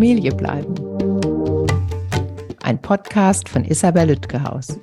Familie bleiben. Ein Podcast von Isabel Lütgehaus.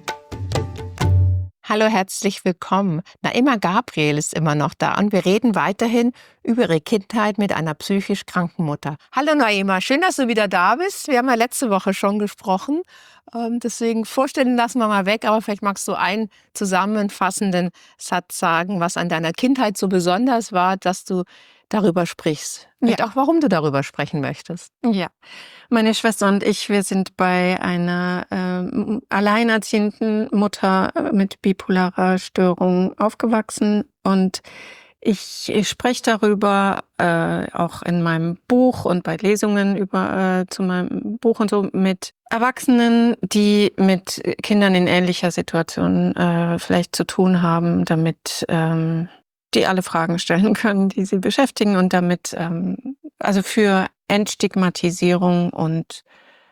Hallo, herzlich willkommen. Naima Gabriel ist immer noch da und wir reden weiterhin über ihre Kindheit mit einer psychisch kranken Mutter. Hallo Naima, schön, dass du wieder da bist. Wir haben ja letzte Woche schon gesprochen, deswegen vorstellen lassen wir mal weg, aber vielleicht magst du einen zusammenfassenden Satz sagen, was an deiner Kindheit so besonders war, dass du darüber sprichst. Und auch, warum du darüber sprechen möchtest. Ja, meine Schwester und ich, wir sind bei einer alleinerziehenden Mutter mit bipolarer Störung aufgewachsen und ich spreche darüber auch in meinem Buch und bei Lesungen zu meinem Buch und so mit Erwachsenen, die mit Kindern in ähnlicher Situation vielleicht zu tun haben, damit die alle Fragen stellen können, die sie beschäftigen und damit also für Entstigmatisierung und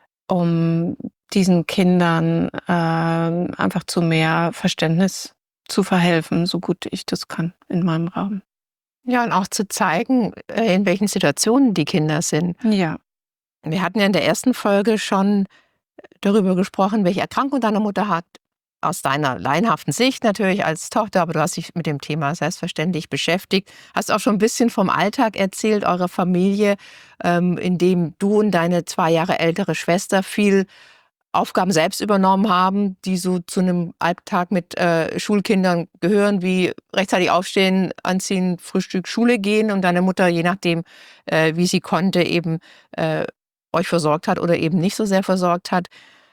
um diesen Kindern einfach zu mehr Verständnis zu verhelfen, so gut ich das kann in meinem Rahmen. Ja, und auch zu zeigen, in welchen Situationen die Kinder sind. Ja. Wir hatten ja in der ersten Folge schon darüber gesprochen, welche Erkrankung deine Mutter hat. Aus deiner laienhaften Sicht natürlich als Tochter, aber du hast dich mit dem Thema selbstverständlich beschäftigt. Hast auch schon ein bisschen vom Alltag erzählt, eurer Familie, in dem du und deine 2 Jahre ältere Schwester viel Aufgaben selbst übernommen haben, die so zu einem Alltag mit Schulkindern gehören, wie rechtzeitig aufstehen, anziehen, Frühstück, Schule gehen und deine Mutter, je nachdem, wie sie konnte, eben euch versorgt hat oder eben nicht so sehr versorgt hat.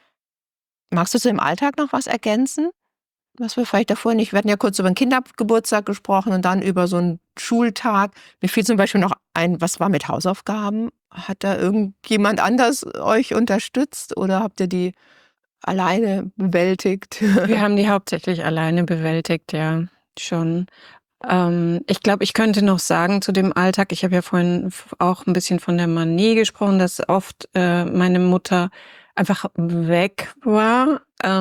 Magst du zu dem Alltag noch was ergänzen? Was wir vielleicht davor nicht. Wir hatten ja kurz über den Kindergeburtstag gesprochen und dann über so einen Schultag. Mir fiel zum Beispiel noch ein, was war mit Hausaufgaben? Hat da irgendjemand anders euch unterstützt oder habt ihr die alleine bewältigt? Wir haben die hauptsächlich alleine bewältigt, ja, schon. Ich glaube, ich könnte noch sagen zu dem Alltag, ich habe ja vorhin auch ein bisschen von der Manie gesprochen, dass oft meine Mutter einfach weg war,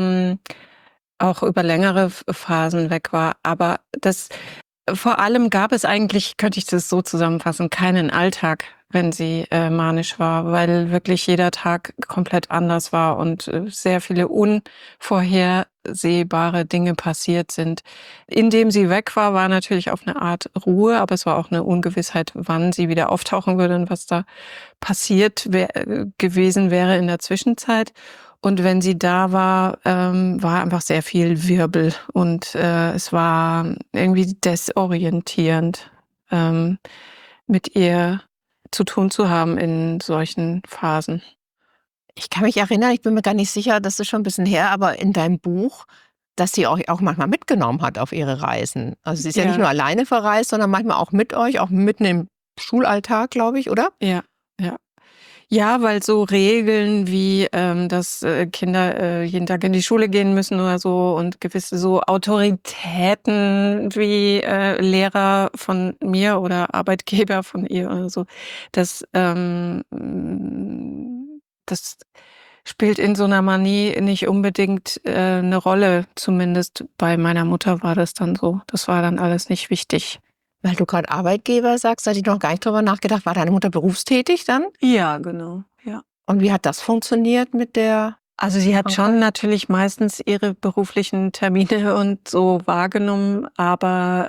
auch über längere Phasen weg war. Aber vor allem gab es eigentlich, könnte ich das so zusammenfassen, keinen Alltag, wenn sie manisch war, weil wirklich jeder Tag komplett anders war und sehr viele unvorhersehbare Dinge passiert sind. Indem sie weg war, war natürlich auf eine Art Ruhe, aber es war auch eine Ungewissheit, wann sie wieder auftauchen würde und was da passiert gewesen wäre in der Zwischenzeit. Und wenn sie da war, war einfach sehr viel Wirbel und es war irgendwie desorientierend, mit ihr zu tun zu haben in solchen Phasen. Ich kann mich erinnern, ich bin mir gar nicht sicher, das ist schon ein bisschen her, aber in deinem Buch, dass sie euch auch manchmal mitgenommen hat auf ihre Reisen. Also sie ist ja nicht nur alleine verreist, sondern manchmal auch mit euch, auch mitten im Schulalltag, glaube ich, oder? Ja, ja. Ja, weil so Regeln wie, dass Kinder jeden Tag in die Schule gehen müssen oder so und gewisse so Autoritäten wie Lehrer von mir oder Arbeitgeber von ihr oder so, das spielt in so einer Manie nicht unbedingt 'ne Rolle. Zumindest bei meiner Mutter war das dann so. Das war dann alles nicht wichtig. Weil du gerade Arbeitgeber sagst, da hatte ich noch gar nicht drüber nachgedacht. War deine Mutter berufstätig dann? Ja, genau, ja. Und wie hat das funktioniert mit der Also sie hat Krankheit? schon natürlich meistens ihre beruflichen Termine und so wahrgenommen, aber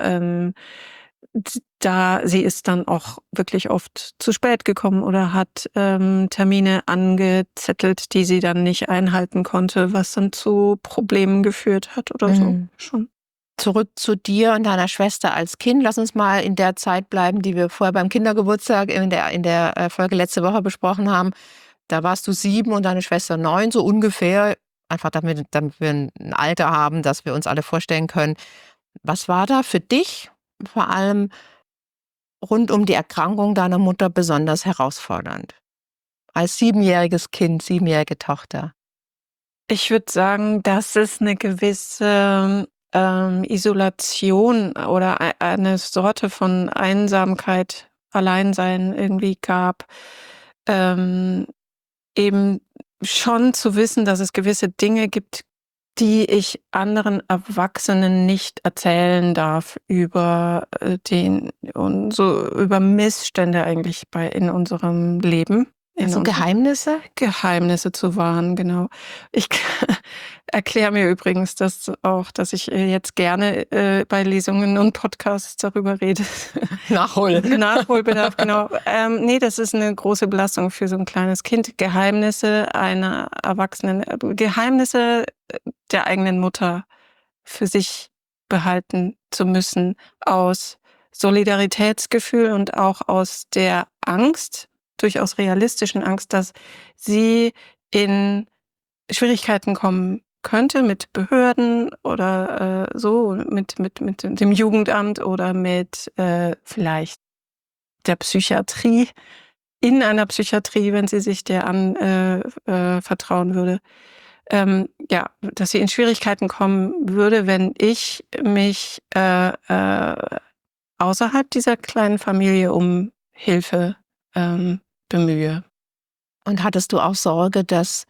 sie ist dann auch wirklich oft zu spät gekommen oder hat Termine angezettelt, die sie dann nicht einhalten konnte, was dann zu Problemen geführt hat oder so schon. Zurück zu dir und deiner Schwester als Kind. Lass uns mal in der Zeit bleiben, die wir vorher beim Kindergeburtstag in der Folge letzte Woche besprochen haben. Da warst du 7 und deine Schwester 9, so ungefähr. Einfach damit wir ein Alter haben, das wir uns alle vorstellen können. Was war da für dich vor allem rund um die Erkrankung deiner Mutter besonders herausfordernd? Als 7-jähriges Kind, 7-jährige Tochter. Ich würde sagen, dass es eine gewisse Isolation oder eine Sorte von Einsamkeit, Alleinsein irgendwie gab. Ähm, Eben schon zu wissen, dass es gewisse Dinge gibt, die ich anderen Erwachsenen nicht erzählen darf über über Missstände eigentlich in unserem Leben, Also Geheimnisse? Geheimnisse zu wahren, genau. Ich erkläre mir übrigens das auch, dass ich jetzt gerne bei Lesungen und Podcasts darüber rede. Nachholen. Nachholbedarf, genau. Nee, das ist eine große Belastung für so ein kleines Kind. Geheimnisse einer Erwachsenen, Geheimnisse der eigenen Mutter für sich behalten zu müssen, aus Solidaritätsgefühl und auch aus der Angst, durchaus realistischen Angst, dass sie in Schwierigkeiten kommen könnte mit Behörden oder so, mit dem Jugendamt oder mit vielleicht der Psychiatrie, in einer Psychiatrie, wenn sie sich der vertrauen würde. Ja, dass sie in Schwierigkeiten kommen würde, wenn ich mich außerhalb dieser kleinen Familie um Hilfe bemühe. Und hattest du auch Sorge, dass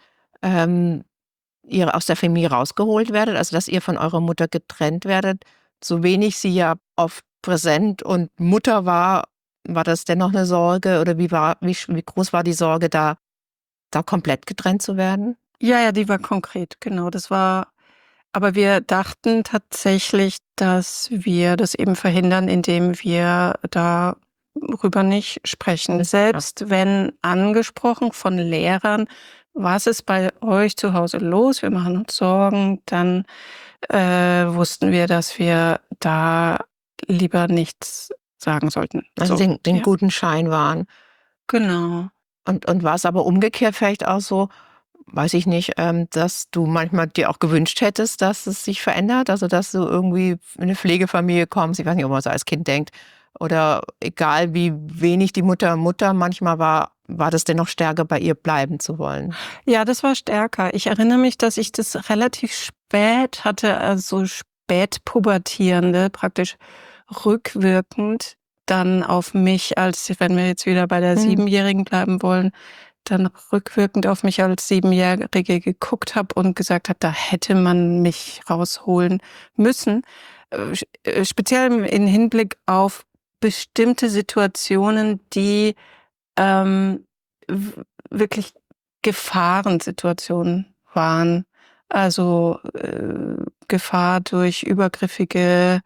ihr aus der Familie rausgeholt werdet, also dass ihr von eurer Mutter getrennt werdet? So wenig sie ja oft präsent und Mutter war das dennoch eine Sorge oder wie groß war die Sorge, da komplett getrennt zu werden? Ja, die war konkret, genau. Aber wir dachten tatsächlich, dass wir das eben verhindern, indem wir darüber nicht sprechen. Selbst wenn angesprochen von Lehrern, was ist bei euch zu Hause los? Wir machen uns Sorgen. Dann wussten wir, dass wir da lieber nichts sagen sollten. Also So, den ja. guten Schein wahren. Genau. Und war es aber umgekehrt vielleicht auch so, weiß ich nicht, dass du manchmal dir auch gewünscht hättest, dass es sich verändert? Also, dass du irgendwie in eine Pflegefamilie kommst, ich weiß nicht, ob man so als Kind denkt, oder egal wie wenig die Mutter manchmal war das dennoch stärker, bei ihr bleiben zu wollen? Ja, das war stärker. Ich erinnere mich, dass ich das relativ spät hatte, also Spätpubertierende, praktisch rückwirkend dann auf mich, als wenn wir jetzt wieder bei der Siebenjährigen bleiben wollen, dann rückwirkend auf mich als Siebenjährige geguckt habe und gesagt hat, da hätte man mich rausholen müssen. Speziell in Hinblick auf bestimmte Situationen, die wirklich Gefahrensituationen waren. Also Gefahr durch übergriffige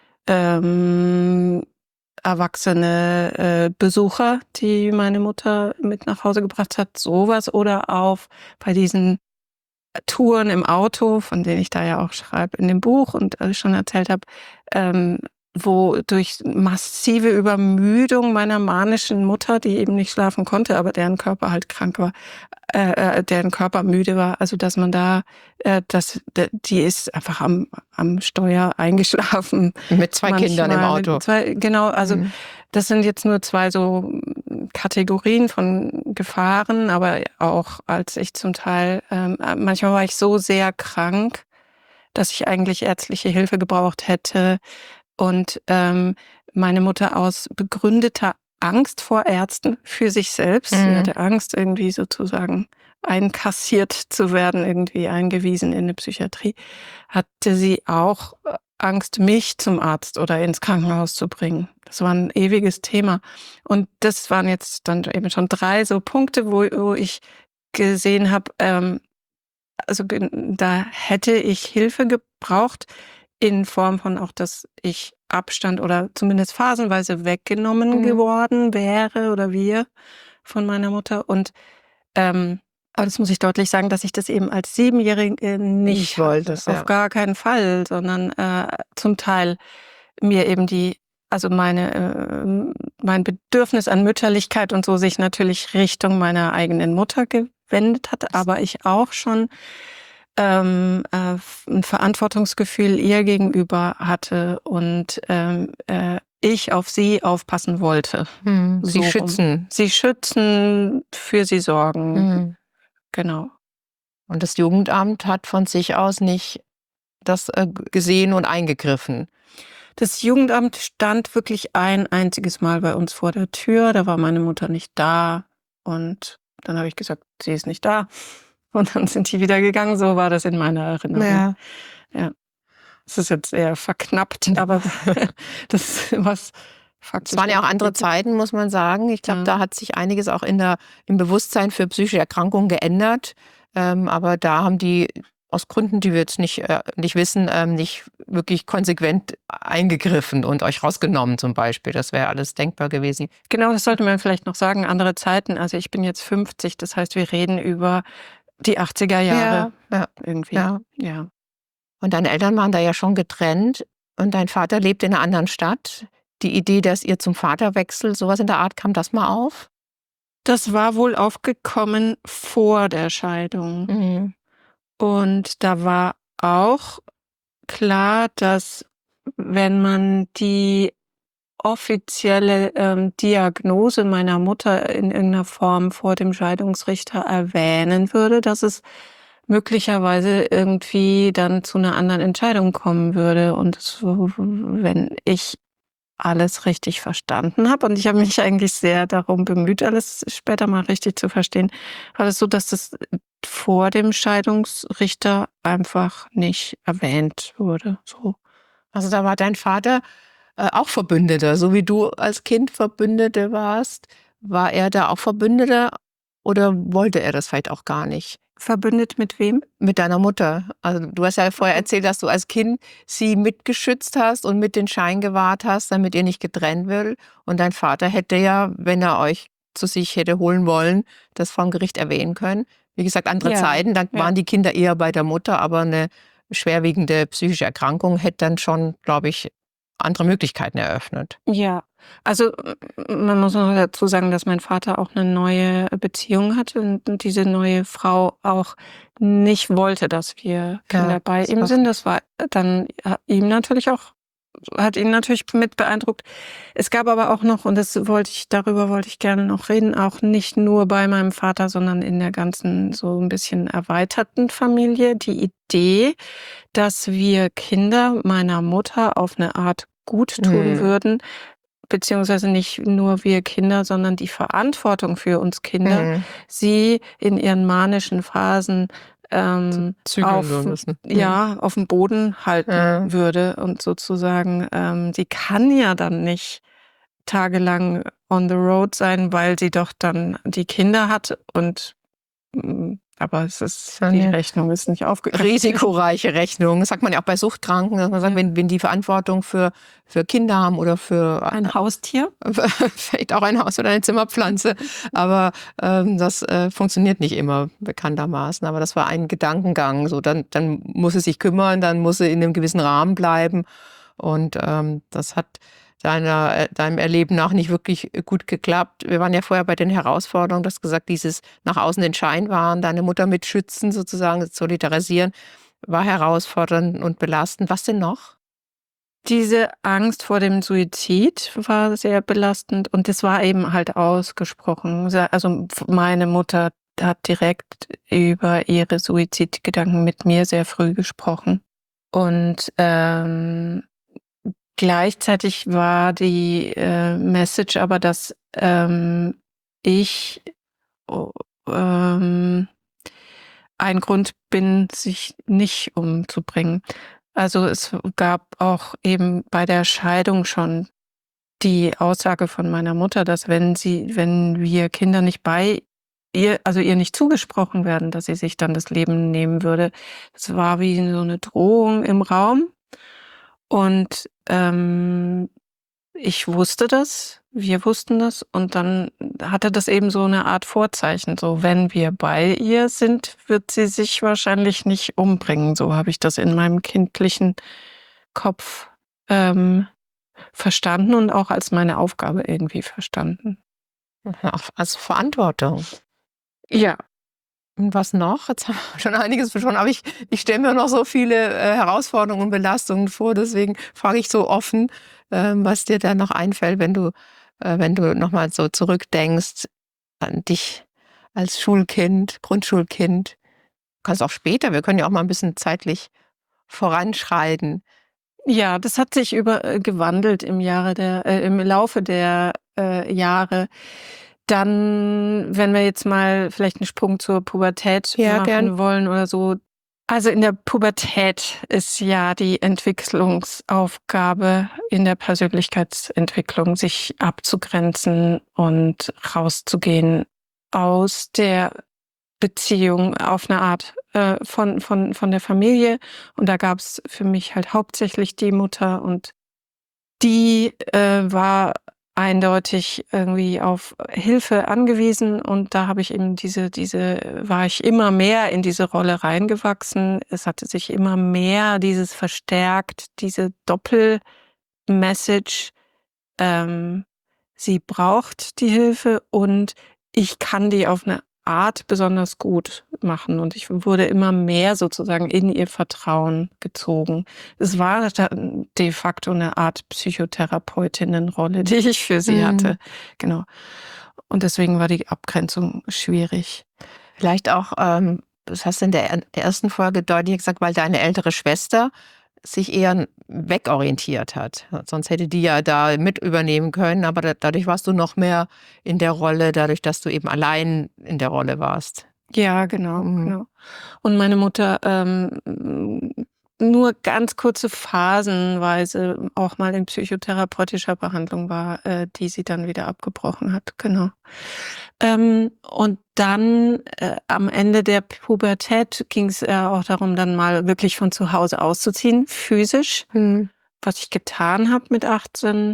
erwachsene Besucher, die meine Mutter mit nach Hause gebracht hat, sowas. Oder auch bei diesen Touren im Auto, von denen ich da ja auch schreibe in dem Buch und schon erzählt habe, wo durch massive Übermüdung meiner manischen Mutter, die eben nicht schlafen konnte, aber deren Körper halt krank war, deren Körper müde war, also dass man da, die ist einfach am Steuer eingeschlafen. Mit 2 Kindern im Auto. Genau, also das sind jetzt nur 2 so Kategorien von Gefahren, aber auch als ich zum Teil, manchmal war ich so sehr krank, dass ich eigentlich ärztliche Hilfe gebraucht hätte. Und meine Mutter aus begründeter Angst vor Ärzten für sich selbst, sie hatte Angst, irgendwie sozusagen einkassiert zu werden, irgendwie eingewiesen in eine Psychiatrie, hatte sie auch Angst, mich zum Arzt oder ins Krankenhaus zu bringen. Das war ein ewiges Thema. Und das waren jetzt dann eben schon 3 so Punkte, wo ich gesehen habe, also da hätte ich Hilfe gebraucht, in Form von auch, dass ich Abstand oder zumindest phasenweise weggenommen geworden wäre oder wir von meiner Mutter. Und aber das muss ich deutlich sagen, dass ich das eben als Siebenjährige nicht wollte. Auf gar keinen Fall, sondern zum Teil mir eben mein Bedürfnis an Mütterlichkeit und so sich natürlich Richtung meiner eigenen Mutter gewendet hat, aber ich auch schon ein Verantwortungsgefühl ihr gegenüber hatte und ich auf sie aufpassen wollte. Sie schützen. Sie schützen, für sie sorgen. Genau. Und das Jugendamt hat von sich aus nicht das gesehen und eingegriffen. Das Jugendamt stand wirklich ein einziges Mal bei uns vor der Tür. Da war meine Mutter nicht da. Und dann habe ich gesagt, sie ist nicht da. Und dann sind die wieder gegangen. So war das in meiner Erinnerung. Ja. Es ist jetzt eher verknappt, aber das, was faktisch Es waren ja auch andere entwickelt. Zeiten, muss man sagen. Ich glaube, Ja. da hat sich einiges auch im Bewusstsein für psychische Erkrankungen geändert. Aber da haben die aus Gründen, die wir jetzt nicht wissen, nicht wirklich konsequent eingegriffen und euch rausgenommen zum Beispiel. Das wäre alles denkbar gewesen. Genau, das sollte man vielleicht noch sagen, andere Zeiten. Also ich bin jetzt 50, das heißt, wir reden über die 80er Jahre Ja, irgendwie. ja. Ja. Und deine Eltern waren da ja schon getrennt und dein Vater lebt in einer anderen Stadt. Die Idee, dass ihr zum Vater wechselt, sowas in der Art, kam das mal auf? Das war wohl aufgekommen vor der Scheidung. Mhm. Und da war auch klar, dass wenn man die offizielle Diagnose meiner Mutter in irgendeiner Form vor dem Scheidungsrichter erwähnen würde, dass es möglicherweise irgendwie dann zu einer anderen Entscheidung kommen würde. Und wenn ich alles richtig verstanden habe, und ich habe mich eigentlich sehr darum bemüht, alles später mal richtig zu verstehen, war es so, dass das vor dem Scheidungsrichter einfach nicht erwähnt wurde. So. Also da war dein Vater auch Verbündeter, so wie du als Kind Verbündete warst. War er da auch Verbündeter oder wollte er das vielleicht auch gar nicht? Verbündet mit wem? Mit deiner Mutter. Also du hast ja vorher erzählt, dass du als Kind sie mitgeschützt hast und mit den Schein gewahrt hast, damit ihr nicht getrennt wird. Und dein Vater hätte ja, wenn er euch zu sich hätte holen wollen, das vom Gericht erwähnen können. Wie gesagt, andere Ja, Zeiten, da ja. waren die Kinder eher bei der Mutter, aber eine schwerwiegende psychische Erkrankung hätte dann schon, glaube ich, andere Möglichkeiten eröffnet. Ja, also man muss noch dazu sagen, dass mein Vater auch eine neue Beziehung hatte und diese neue Frau auch nicht wollte, dass wir Kinder bei das ihm war sind. Das war dann hat ihn natürlich mit beeindruckt. Es gab aber auch noch, und darüber wollte ich gerne noch reden, auch nicht nur bei meinem Vater, sondern in der ganzen so ein bisschen erweiterten Familie, die Idee, dass wir Kinder meiner Mutter auf eine Art gut tun würden, beziehungsweise nicht nur wir Kinder, sondern die Verantwortung für uns Kinder, sie in ihren manischen Phasen zügeln so müssen. auf dem Boden halten Ja. würde und sozusagen, sie kann ja dann nicht tagelang on the road sein, weil sie doch dann die Kinder hat und aber die Eine Rechnung ist nicht aufgegangen. risikoreiche Rechnung. Das sagt man ja auch bei Suchtkranken, dass man sagt, wenn die Verantwortung für Kinder haben oder für Ein Haustier? vielleicht auch ein Haus oder eine Zimmerpflanze. Aber das funktioniert nicht immer, bekanntermaßen. Aber das war ein Gedankengang. So, dann muss sie sich kümmern, dann muss sie in einem gewissen Rahmen bleiben. Und das hat deinem Erleben nach nicht wirklich gut geklappt. Wir waren ja vorher bei den Herausforderungen, du hast gesagt, dieses nach außen den Schein wahren, deine Mutter mit schützen, sozusagen solidarisieren, war herausfordernd und belastend. Was denn noch? Diese Angst vor dem Suizid war sehr belastend und das war eben halt ausgesprochen. Also meine Mutter hat direkt über ihre Suizidgedanken mit mir sehr früh gesprochen. Und gleichzeitig war die Message aber, dass ich ein Grund bin, sich nicht umzubringen. Also es gab auch eben bei der Scheidung schon die Aussage von meiner Mutter, dass wenn wir Kinder nicht bei ihr, also ihr nicht zugesprochen werden, dass sie sich dann das Leben nehmen würde. Das war wie so eine Drohung im Raum. Und ich wusste das, wir wussten das und dann hatte das eben so eine Art Vorzeichen, so wenn wir bei ihr sind, wird sie sich wahrscheinlich nicht umbringen. So habe ich das in meinem kindlichen Kopf verstanden und auch als meine Aufgabe irgendwie verstanden. Auch als Verantwortung. Ja. Und was noch? Jetzt haben wir schon einiges besprochen, aber ich stelle mir noch so viele Herausforderungen und Belastungen vor. Deswegen frage ich so offen, was dir da noch einfällt, wenn du noch mal so zurückdenkst an dich als Schulkind, Grundschulkind. Du kannst auch später, wir können ja auch mal ein bisschen zeitlich voranschreiten. Ja, das hat sich gewandelt im Laufe der Jahre. Dann, wenn wir jetzt mal vielleicht einen Sprung zur Pubertät Ja, machen gern. wollen oder so. Also in der Pubertät ist ja die Entwicklungsaufgabe in der Persönlichkeitsentwicklung, sich abzugrenzen und rauszugehen aus der Beziehung auf eine Art von der Familie. Und da gab es für mich halt hauptsächlich die Mutter, und die war eindeutig irgendwie auf Hilfe angewiesen, und da habe ich eben war ich immer mehr in diese Rolle reingewachsen. Es hatte sich immer mehr dieses verstärkt, diese Doppelmessage, ähm, sie braucht die Hilfe und ich kann die auf eine Art besonders gut machen, und ich wurde immer mehr sozusagen in ihr Vertrauen gezogen. Es war de facto eine Art Psychotherapeutinnenrolle, die ich für sie hatte. Genau. Und deswegen war die Abgrenzung schwierig. Vielleicht auch, das hast du in der ersten Folge deutlich gesagt, weil deine ältere Schwester sich eher wegorientiert hat. Sonst hätte die ja da mit übernehmen können, aber dadurch warst du noch mehr in der Rolle, dadurch, dass du eben allein in der Rolle warst. Ja, genau. Und meine Mutter nur ganz kurze phasenweise auch mal in psychotherapeutischer Behandlung war, die sie dann wieder abgebrochen hat, genau. Und dann am Ende der Pubertät ging es auch darum, dann mal wirklich von zu Hause auszuziehen, physisch, was ich getan habe mit 18.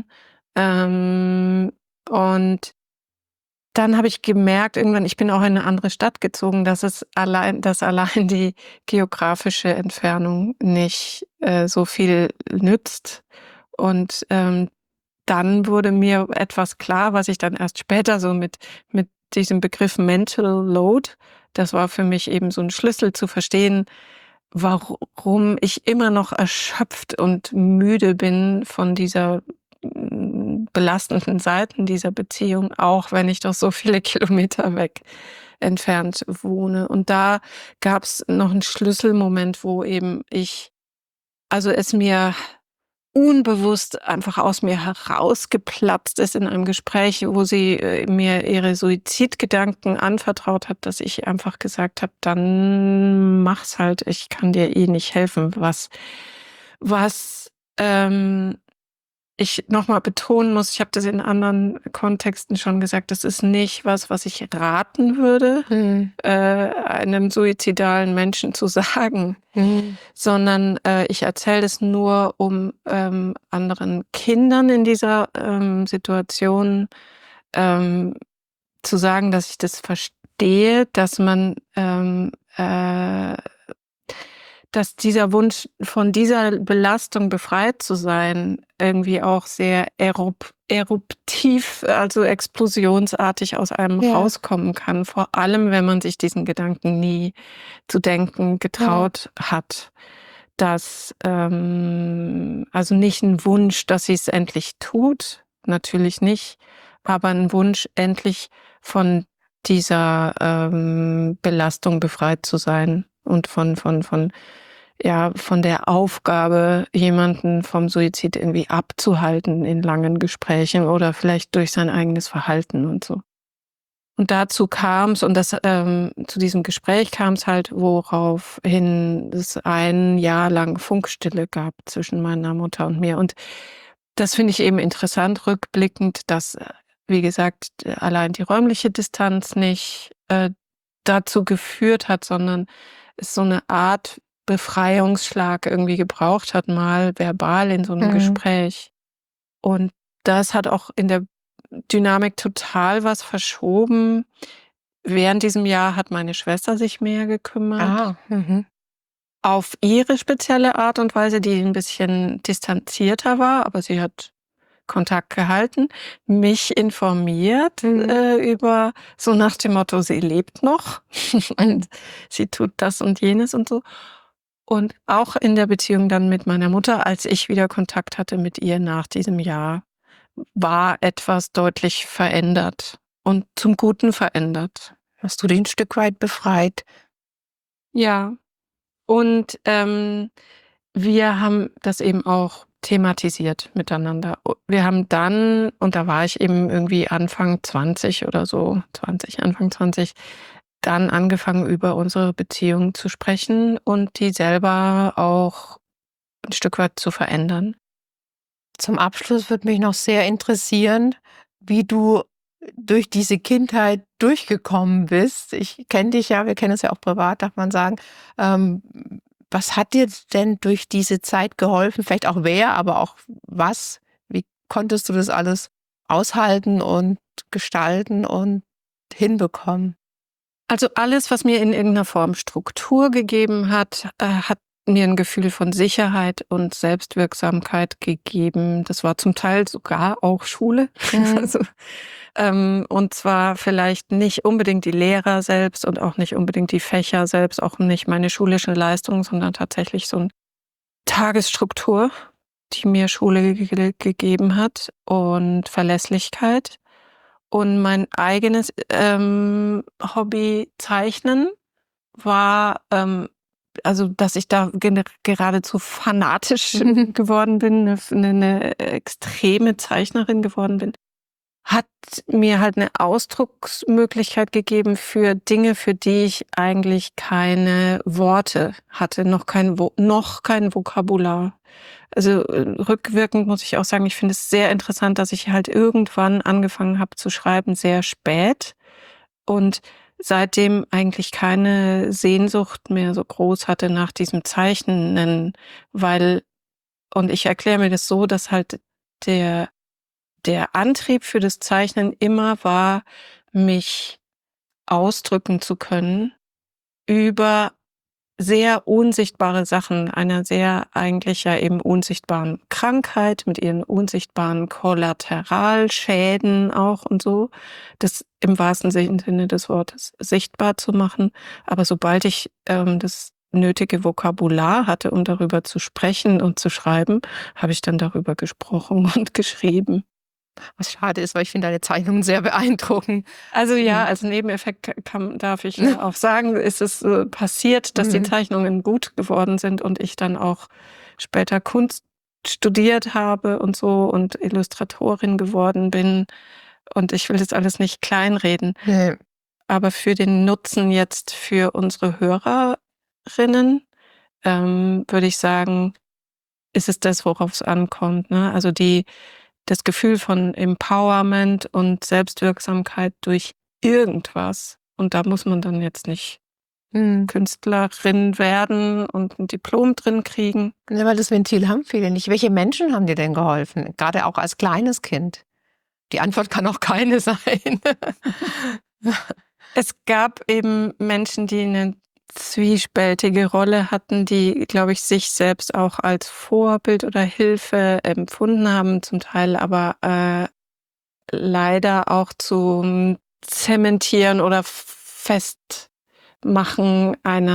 Und dann habe ich gemerkt, irgendwann, ich bin auch in eine andere Stadt gezogen, dass allein die geografische Entfernung nicht so viel nützt. Und dann wurde mir etwas klar, was ich dann erst später so mit diesem Begriff Mental Load, das war für mich eben so ein Schlüssel zu verstehen, warum ich immer noch erschöpft und müde bin von dieser belastenden Seiten dieser Beziehung, auch wenn ich doch so viele Kilometer weg entfernt wohne. Und da gab es noch einen Schlüsselmoment, wo eben es mir unbewusst einfach aus mir herausgeplatzt ist in einem Gespräch, wo sie mir ihre Suizidgedanken anvertraut hat, dass ich einfach gesagt habe, dann mach's halt, ich kann dir nicht helfen. Was ich nochmal betonen muss, ich habe das in anderen Kontexten schon gesagt, das ist nicht was ich raten würde, einem suizidalen Menschen zu sagen, sondern ich erzähle das nur, um anderen Kindern in dieser Situation zu sagen, dass ich das verstehe, dass man dass dieser Wunsch, von dieser Belastung befreit zu sein, irgendwie auch sehr eruptiv, also explosionsartig aus einem rauskommen kann. Vor allem, wenn man sich diesen Gedanken nie zu denken getraut hat. Dass, also nicht ein Wunsch, dass sie es endlich tut, natürlich nicht, aber ein Wunsch, endlich von dieser Belastung befreit zu sein und von der Aufgabe, jemanden vom Suizid irgendwie abzuhalten in langen Gesprächen oder vielleicht durch sein eigenes Verhalten und so. Und dazu kam es, und zu diesem Gespräch kam es halt, woraufhin es ein Jahr lang Funkstille gab zwischen meiner Mutter und mir. Und das finde ich eben interessant, rückblickend, dass, wie gesagt, allein die räumliche Distanz nicht dazu geführt hat, sondern es so eine Art Befreiungsschlag irgendwie gebraucht hat, mal verbal in so einem Gespräch. Und das hat auch in der Dynamik total was verschoben. Während diesem Jahr hat meine Schwester sich mehr gekümmert. Auf ihre spezielle Art und Weise, die ein bisschen distanzierter war, aber sie hat Kontakt gehalten, mich informiert über, so nach dem Motto, sie lebt noch und sie tut das und jenes und so. Und auch in der Beziehung dann mit meiner Mutter, als ich wieder Kontakt hatte mit ihr nach diesem Jahr, war etwas deutlich verändert und zum Guten verändert. Hast du dich ein Stück weit befreit? Ja, und wir haben das eben auch thematisiert miteinander. Wir haben dann, und da war ich eben irgendwie Anfang 20 oder so, Anfang 20, dann angefangen, über unsere Beziehung zu sprechen und die selber auch ein Stück weit zu verändern. Zum Abschluss würde mich noch sehr interessieren, wie du durch diese Kindheit durchgekommen bist. Ich kenne dich ja, wir kennen uns ja auch privat, darf man sagen. Ähm, Was hat dir denn durch diese Zeit geholfen? Vielleicht auch wer, aber auch was? Wie konntest du das alles aushalten und gestalten und hinbekommen? Also alles, was mir in irgendeiner Form Struktur gegeben hat, hat mir ein Gefühl von Sicherheit und Selbstwirksamkeit gegeben. Das war zum Teil sogar auch Schule. Mhm. Also, und zwar vielleicht nicht unbedingt die Lehrer selbst und auch nicht unbedingt die Fächer selbst, auch nicht meine schulischen Leistungen, sondern tatsächlich so 'n Tagesstruktur, die mir Schule gegeben hat und Verlässlichkeit. Und mein eigenes, Hobby Zeichnen war, also, dass ich da geradezu fanatisch geworden bin, 'ne extreme Zeichnerin geworden bin, hat mir halt eine Ausdrucksmöglichkeit gegeben für Dinge, für die ich eigentlich keine Worte hatte, noch kein Vokabular. Also, rückwirkend muss ich auch sagen, ich finde es sehr interessant, dass ich halt irgendwann angefangen habe zu schreiben, sehr spät und seitdem eigentlich keine Sehnsucht mehr so groß hatte nach diesem Zeichnen, weil und ich erkläre mir das so, dass halt der der Antrieb für das Zeichnen immer war, mich ausdrücken zu können über sehr unsichtbare Sachen, einer sehr eigentlich ja eben unsichtbaren Krankheit mit ihren unsichtbaren Kollateralschäden auch und so, das im wahrsten Sinne des Wortes sichtbar zu machen. Aber sobald ich, das nötige Vokabular hatte, um darüber zu sprechen und zu schreiben, habe ich dann darüber gesprochen und geschrieben. Was schade ist, weil ich finde deine Zeichnungen sehr beeindruckend. Also ja, Mhm. als Nebeneffekt darf ich ja auch sagen, ist es passiert, dass die Mhm. Zeichnungen gut geworden sind und ich dann auch später Kunst studiert habe und so und Illustratorin geworden bin. Und ich will das alles nicht kleinreden. Ne. Aber für den Nutzen jetzt für unsere Hörerinnen, würde ich sagen, ist es das, worauf es ankommt, ne? Also das Gefühl von Empowerment und Selbstwirksamkeit durch irgendwas. Und da muss man dann jetzt nicht Mhm. Künstlerin werden und 'n Diplom drin kriegen. Ja, weil das Ventil haben viele nicht. Welche Menschen haben dir denn geholfen? Gerade auch als kleines Kind? Die Antwort kann auch keine sein. Es gab eben Menschen, die 'ne zwiespältige Rolle hatten, die, glaube ich, sich selbst auch als Vorbild oder Hilfe empfunden haben, zum Teil aber, leider auch zum Zementieren oder Festmachen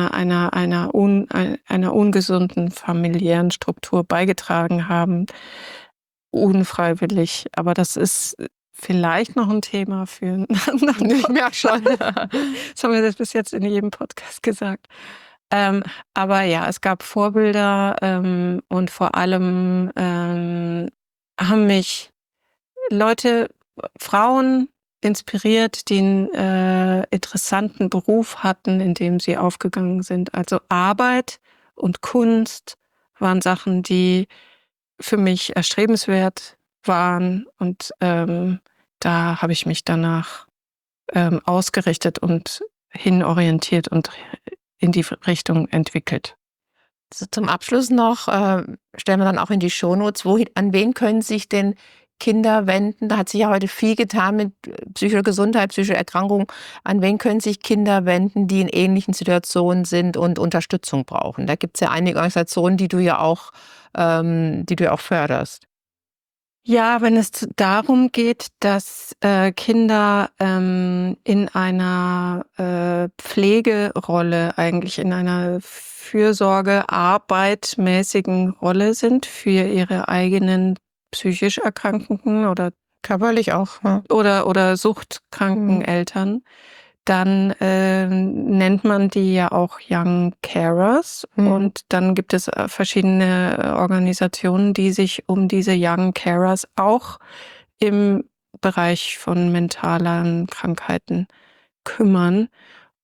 einer ungesunden familiären Struktur beigetragen haben, unfreiwillig. Aber das ist vielleicht noch 'n Thema für 'n anderen Ich merke Podcast. schon. Das haben wir das bis jetzt in jedem Podcast gesagt. Ähm, aber ja, es gab Vorbilder, und vor allem, haben mich Leute, Frauen inspiriert, die 'n, interessanten Beruf hatten, in dem sie aufgegangen sind. Also, Arbeit und Kunst waren Sachen, die für mich erstrebenswert waren und, da habe ich mich danach, ausgerichtet und hinorientiert und in die Richtung entwickelt. So zum Abschluss noch, stellen wir dann auch in die Shownotes, wohin an wen können sich denn Kinder wenden? Da hat sich ja heute viel getan mit psychischer Gesundheit, psychischer Erkrankung. An wen können sich Kinder wenden, die in ähnlichen Situationen sind und Unterstützung brauchen? Da gibt's ja einige Organisationen, die du ja auch förderst. Ja, wenn es darum geht, dass, Kinder, in einer, Pflegerolle, eigentlich in einer fürsorgearbeitmäßigen Rolle sind für ihre eigenen psychisch Erkrankten Körperlich auch, ja. oder suchtkranken Mhm. Eltern, dann, nennt man die ja auch Young Carers Mhm. und dann gibt es, verschiedene Organisationen, die sich um diese Young Carers auch im Bereich von mentalen Krankheiten kümmern.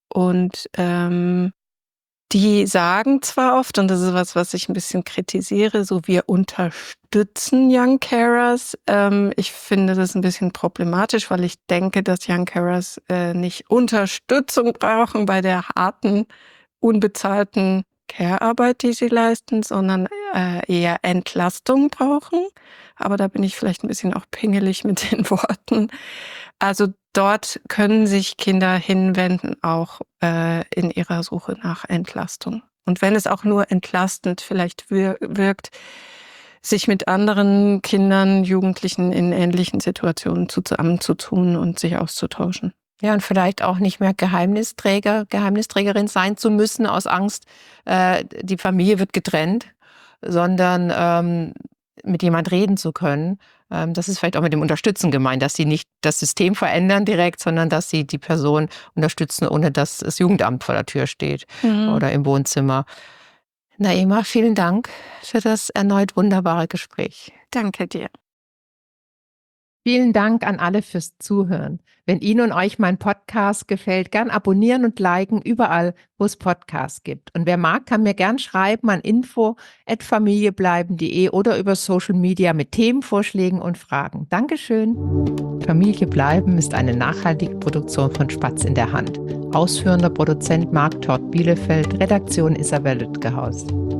Und die sagen zwar oft, und das ist was ich ein bisschen kritisiere, so wir unterstützen Young Carers. Ich finde das ein bisschen problematisch, weil ich denke, dass Young Carers nicht Unterstützung brauchen bei der harten, unbezahlten Care-Arbeit, die sie leisten, sondern eher Entlastung brauchen. Aber da bin ich vielleicht ein bisschen auch pingelig mit den Worten. Also dort können sich Kinder hinwenden, auch in ihrer Suche nach Entlastung. Und wenn es auch nur entlastend vielleicht wirkt, sich mit anderen Kindern, Jugendlichen in ähnlichen Situationen zusammenzutun und sich auszutauschen. Ja, und vielleicht auch nicht mehr Geheimnisträgerin sein zu müssen aus Angst, die Familie wird getrennt, sondern mit jemand reden zu können. Das ist vielleicht auch mit dem Unterstützen gemeint, dass sie nicht das System verändern direkt, sondern dass sie die Person unterstützen, ohne dass das Jugendamt vor der Tür steht oder im Wohnzimmer. Naima, vielen Dank für das erneut wunderbare Gespräch. Danke dir. Vielen Dank an alle fürs Zuhören. Wenn Ihnen und euch mein Podcast gefällt, gern abonnieren und liken überall, wo es Podcasts gibt. Und wer mag, kann mir gern schreiben an info@familiebleiben.de oder über Social Media mit Themenvorschlägen und Fragen. Dankeschön. Familie bleiben ist eine nachhaltige Produktion von Spatz in der Hand. Ausführender Produzent Marc Tort Bielefeld, Redaktion Isabel Lütgehaus.